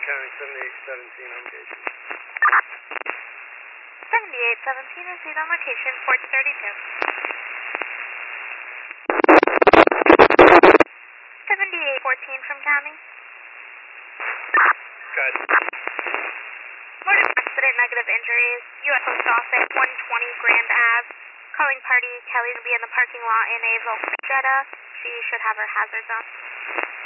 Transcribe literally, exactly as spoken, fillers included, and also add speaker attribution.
Speaker 1: County, seventy-eight seventeen on location.
Speaker 2: seventy-eight seventeen, received on location, port thirty-two. seventy-eight fourteen from County.
Speaker 1: Good.
Speaker 2: Motor accident, negative injuries. U S Post Office, one twenty Grand Ave. Calling party, Kelly to be in the parking lot in a Volkswagen Jetta. She should have her hazards on.